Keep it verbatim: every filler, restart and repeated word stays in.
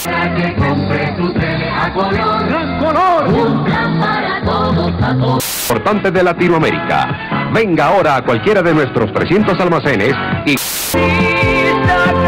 Para que compre su tele a color. ¡Gran color! Un plan para todos, a todos. Importante de Latinoamérica. Venga ahora a cualquiera de nuestros trescientos almacenes y...